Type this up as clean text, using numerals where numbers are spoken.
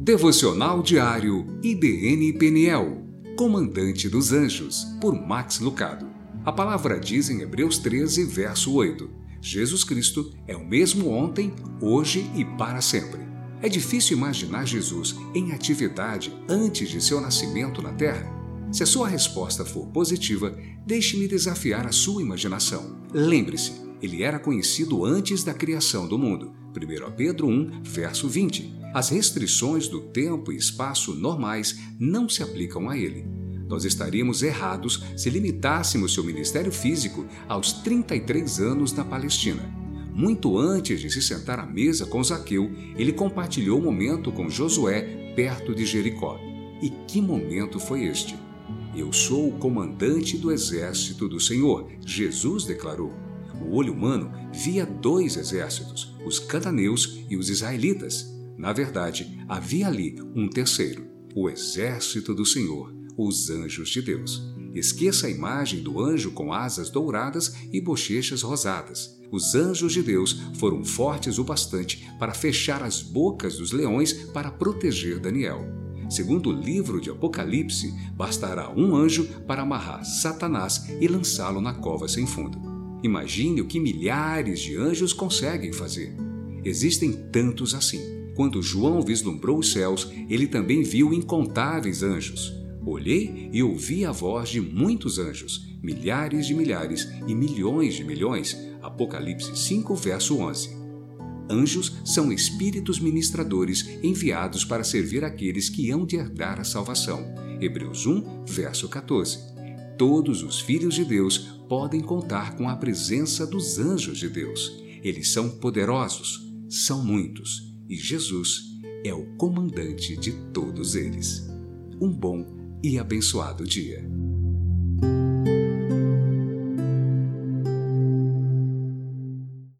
Devocional Diário IBN Peniel, Comandante dos Anjos, por Max Lucado. A palavra diz em Hebreus 13, verso 8: Jesus Cristo é o mesmo ontem, hoje e para sempre. É difícil imaginar Jesus em atividade antes de seu nascimento na Terra? Se a sua resposta for positiva, deixe-me desafiar a sua imaginação. Lembre-se, ele era conhecido antes da criação do mundo. 1 Pedro 1, verso 20. As restrições do tempo e espaço normais não se aplicam a ele. Nós estaríamos errados se limitássemos seu ministério físico aos 33 anos na Palestina. Muito antes de se sentar à mesa com Zaqueu, ele compartilhou um momento com Josué perto de Jericó. E que momento foi este? Eu sou o comandante do exército do Senhor, Jesus declarou. O olho humano via dois exércitos, os cananeus e os israelitas. Na verdade, havia ali um terceiro, o exército do Senhor, os anjos de Deus. Esqueça a imagem do anjo com asas douradas e bochechas rosadas. Os anjos de Deus foram fortes o bastante para fechar as bocas dos leões para proteger Daniel. Segundo o livro de Apocalipse, bastará um anjo para amarrar Satanás e lançá-lo na cova sem fundo. Imagine o que milhares de anjos conseguem fazer. Existem tantos assim. Quando João vislumbrou os céus, ele também viu incontáveis anjos. Olhei e ouvi a voz de muitos anjos, milhares de milhares e milhões de milhões. Apocalipse 5, verso 11. Anjos são espíritos ministradores enviados para servir aqueles que hão de herdar a salvação. Hebreus 1, verso 14. Todos os filhos de Deus podem contar com a presença dos anjos de Deus. Eles são poderosos, são muitos, e Jesus é o comandante de todos eles. Um bom e abençoado dia.